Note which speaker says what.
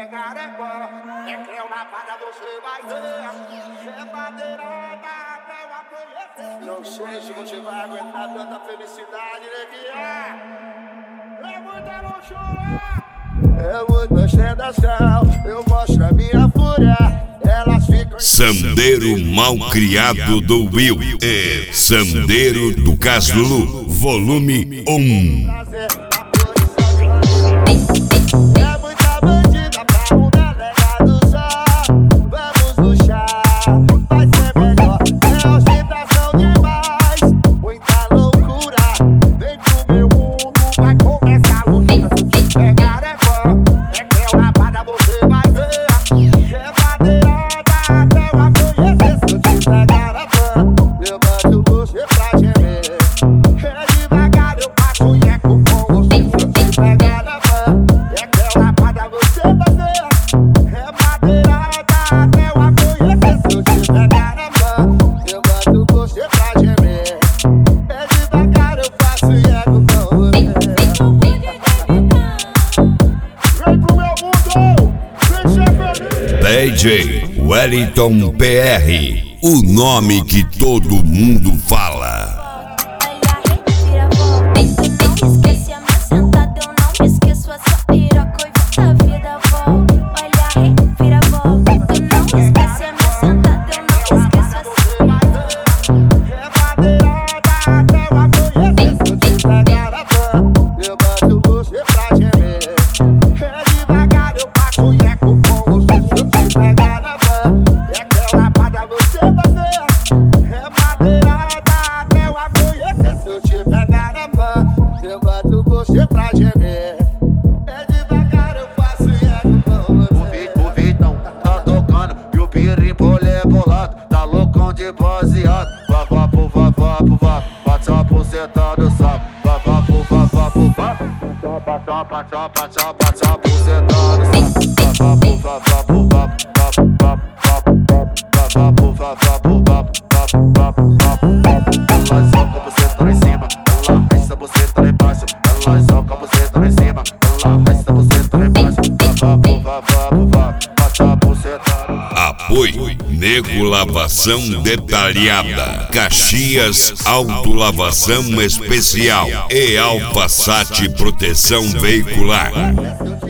Speaker 1: pegar é bom. É que eu na parada você vai ver. É madeirada até eu aconhecer. Não sei se você vai aguentar tanta felicidade, né, que é muita luxúria. É muito ostentação, eu mostro a minha fúria. Elas ficam...
Speaker 2: Sandeiro mal criado do Will é Sandeiro do Caslulu, volume 1.
Speaker 1: É muita bandida pra um delegado só. Vamos luxar, vai ser melhor. É ostentação demais, muita loucura. Vem pro meu mundo, vai começar a luta. Pegar é bom, é que eu na parada você vai ver. É madeirada até eu aconhecer. Se eu te pegar é bom, eu boto você pra gemer. É devagar, eu passo o eco com você. Se eu te pegar é bom, é que eu na parada você vai ver. É madeirada até eu aconhecer. Se eu te pegar é bom, eu boto você pra gemer. É devagar, eu faço eco com você. Vem pro meu mundo, vem ser feliz.
Speaker 2: DJ Wellington PR, o nome que todo mundo fala.
Speaker 1: Eu boto você pra gemer. É devagar, eu passo o eco com você. Se eu te pegar na van, é que eu na parada você vai ver. É madeirada até eu aconhecer. Se eu te pegar na van, eu boto você pra gemer. É devagar, eu faço eco com você.
Speaker 3: O Vitão tá tocando e o Pirimpolho é bolado. Tá loucão de baseado. Vavá pro vavá pro vá, bate a buceta do saco. Vavá pro vavá pro vá, bate a buceta do saco. Vavá pro vavá pro vá, vavá pro vavá pro vá. Ela soca a buceta lá em cima, ela resta a buceta lá embaixo. Ela soca a buceta lá em cima, ela resta a buceta lá embaixo. Vavá pro vavá pro vá, bate a buceta do saco.
Speaker 2: Apoio Nego Lavação Detalhada, Caxias Autolavação Especial e Alpasat Proteção Veicular.